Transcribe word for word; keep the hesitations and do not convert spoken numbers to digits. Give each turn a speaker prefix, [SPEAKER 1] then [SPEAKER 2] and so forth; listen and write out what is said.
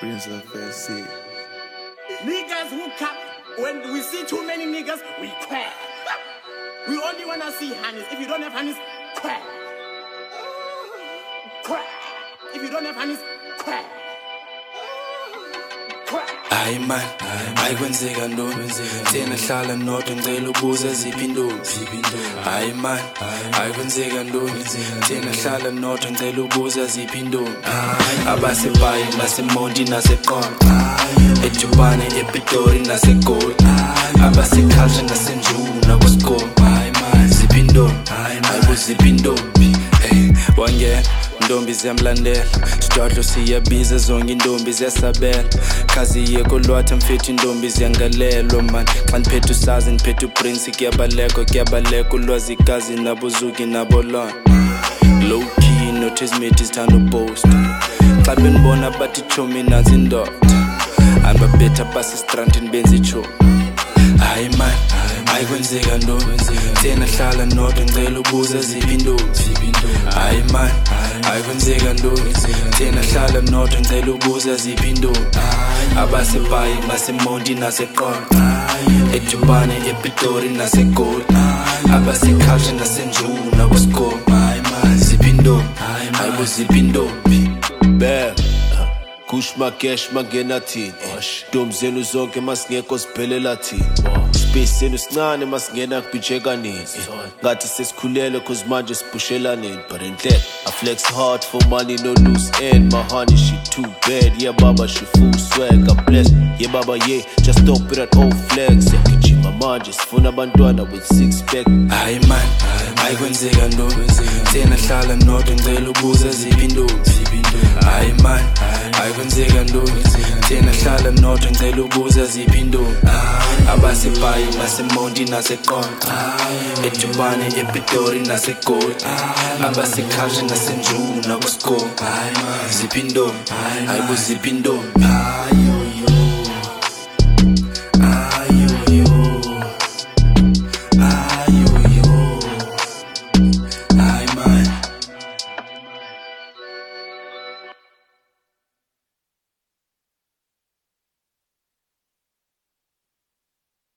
[SPEAKER 1] Prince of Versailles.
[SPEAKER 2] Niggas who cap, when we see too many niggas, we quack. We only wanna see hands. If you don't have hands, quack. Quack. If you don't have hands, quack.
[SPEAKER 3] Hayi man, ayikwenzeka ntoni thina hlala nodwa ngicela ubuza ziphi intombi. Hayi man, ayikwenzeka ntoni thina hlala nodwa ngicela ubuza ziphi intombi. Abasebhayi nasemonti naseqonga, eJubane ePitori naseGoli, abaseKhalsha nasenjuna kwesikole. Hayi man, ziphi intombi, hayi ziphi intombi. Hey, wangena intombi ziyamlandela, sidwadlo siyabiza zonke intombi ziyasabela. Khazi yeko lwatha mfethu intombi ziyangalelwa man. Xa niphethe usazi niphethe uprince kuyabaleka kuyabaleka ulwazikazi nabozuki nabolona. Low key nothizimithi zithanda upost. Xa benibona bathi chomi nansi indoda, anibabetha basistrandini benza ichomi. Hayi man, ayikwenzeka ntoni thina hlala nodwa ngicela ubuza ziphi intombi. Hayi man, ayikwenzeka ntoni thina hlala nodwa ngicela ubuza ziphi intombi. Abasebhayi nasemonti naseqonga, eJubane ePitori naseGoli, abaseKhalsha nasenjuna kwesikole. Hayi man, ziphi intombi, hayi ziphi intombi.
[SPEAKER 4] Bam, kush makesh mangena thini, ntombi zenu zonke masingekho siphelela thini. Space senu sincane masingena kubhijeka nini, ngathi sesikhulele cause manje sipushelana nini. But instead I flex hard for money, no loose end. My honey she too bad, yeah baba she full swag, I'm blessed. Yeah baba yeah, just stop it at old flags. Yakijima manje sifuna abantwana with six pack.
[SPEAKER 3] Hayi man, ayikwenzeka ntoni thina hlala nodwa ngicela ubuza ziphi intombi. Hayi man, ayikwenzeka ntoni thina hlala nodwa ngicela ubuza ziphi intombi. Abasebhayi nasemonti naseqonga, eJubane ePitori naseGoli, abaseKhalsha nasenjuna kwesikole. Ziphi intombi, hayi ziphi intombi.